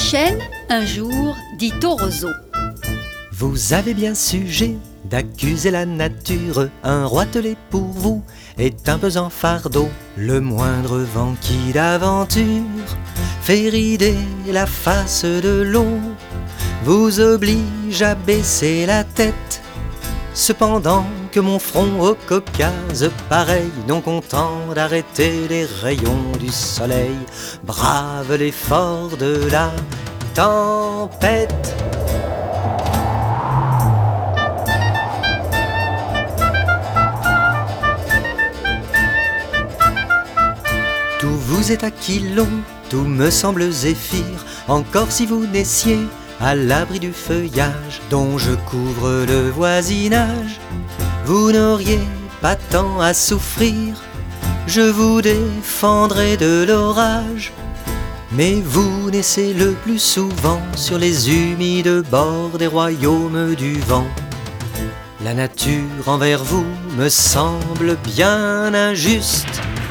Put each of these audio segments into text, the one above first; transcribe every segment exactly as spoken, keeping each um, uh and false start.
Michel, un jour, dit au roseau: Vous avez bien sujet d'accuser la nature. Un roitelet pour vous est un pesant fardeau. Le moindre vent qui d'aventure fait rider la face de l'eau vous oblige à baisser la tête. Cependant que mon front au Caucase, pareil, non content d'arrêter les rayons du soleil, brave l'effort de la tempête. Tout vous est acquis long, tout me semble zéphyr, encore si vous naissiez à l'abri du feuillage dont je couvre le voisinage, vous n'auriez pas tant à souffrir, je vous défendrai de l'orage. Mais vous naissez le plus souvent sur les humides bords des royaumes du vent. La nature envers vous me semble bien injuste.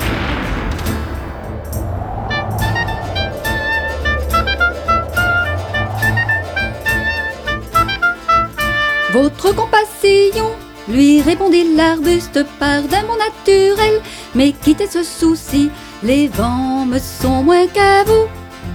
Votre compassion, lui répondit l'arbuste, par d'un mot naturel. Mais quittez ce souci, les vents me sont moins qu'à vous.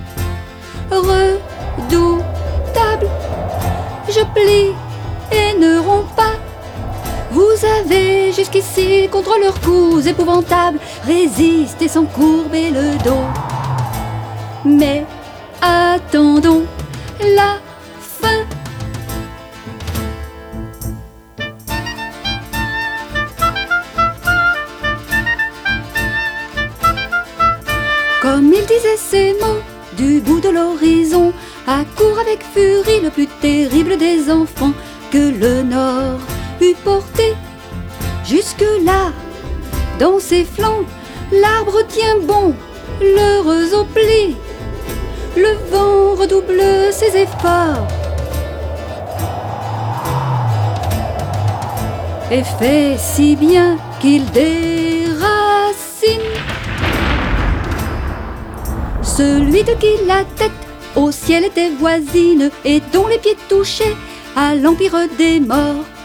Redoutable, je plie et ne romps pas. Vous avez jusqu'ici, contre leurs coups épouvantables, résisté sans courber le dos. Mais attendons la fin. Comme il disait ces mots, du bout de l'horizon accourt avec furie le plus terrible des enfants que le Nord eût porté. Jusque-là, dans ses flancs, l'arbre tient bon, le roseau plie, le vent redouble ses efforts et fait si bien qu'il déracine celui de qui la tête au ciel était voisine et dont les pieds touchaient à l'empire des morts.